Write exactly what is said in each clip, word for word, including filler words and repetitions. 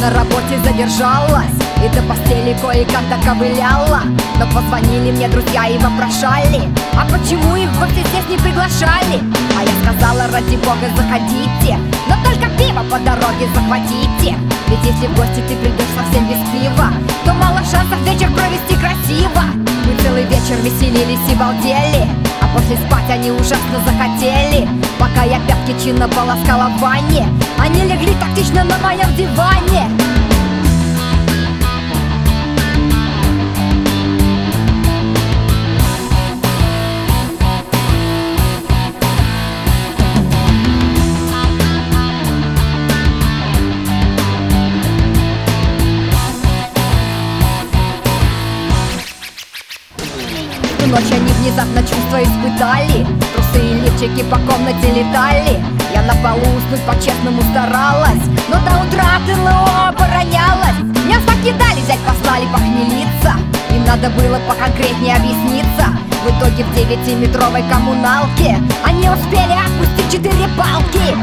на работе задержалась и до постели кое-как доковыляла. Но позвонили мне друзья и вопрошали, а почему их в гости здесь не приглашали? А я сказала: ради бога, заходите, но только пиво по дороге захватите. Ведь если в гости ты придешь совсем без пива, то мало шансов вечер провести красиво. Мы целый вечер веселились и балдели, а после спать они ужасно захотели. Пока я пятки чинно полоскала в ванне, они легли тактично на моем диване. В ночь они внезапно чувства испытали, трусы и лифчики по комнате летали. Я на полу уснуть по-честному старалась, но до утра от эн эл о оборонялась. Меня в таки дали, взять послали похмелиться, им надо было поконкретнее объясниться. В итоге в девятиметровой коммуналке они успели отпустить четыре палки.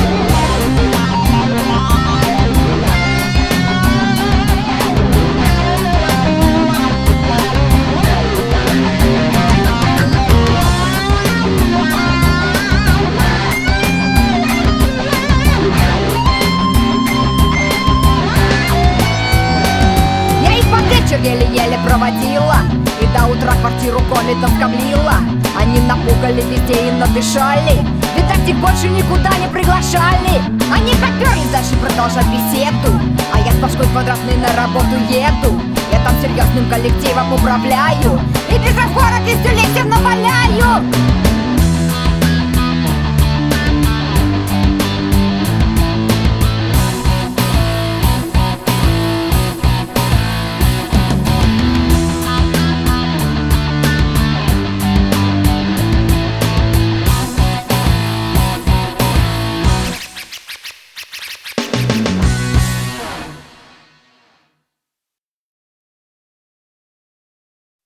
Еле-еле проводила и до утра квартиру комитом скоблила. Они напугали везде и надышали, ведь так их больше никуда не приглашали. Они поперлись дальше продолжать беседу, а я с башкой квадратной на работу еду. Я там серьезным коллективом управляю и без разбора пиздюлей всем наваляю.